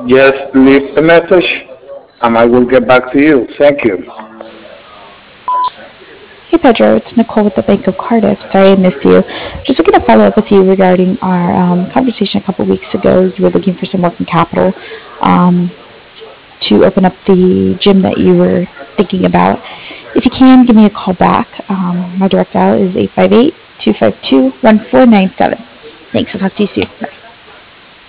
Just leave a message and I will get back to you. Thank you. Hey Pedro, it's Nicole with the Bank of Cardiff. Sorry I missed you. Just looking to follow up with you regarding our conversation a couple weeks ago. You were looking for some working capital um, to open up the gym that you were thinking about. If you can, give me a call back. My direct dial is 858-252-1497. Thanks. I'll talk to you soon. Bye.